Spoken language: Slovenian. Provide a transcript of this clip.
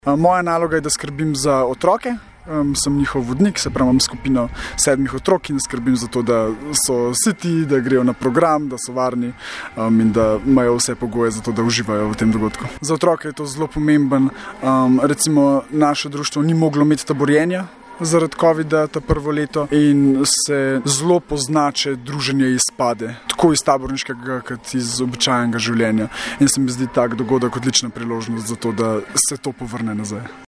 Moja naloga je, da skrbim za otroke. Sem njihov vodnik, se pravi, imam skupino 7 otrok in skrbim za to, da so siti, da grejo na program, da so varni in da imajo vse pogoje za to, da uživajo v tem dogodku. Za otroke je to zelo pomemben. Recimo, naše društvo ni moglo imeti taborjenja zaradi covida ta prvo leto in se zelo pozna, če druženje izpade, tako iz taborniškega, kot iz običajnega življenja. In se mi zdi tak dogodek odlična priložnost za to, da se to povrne nazaj.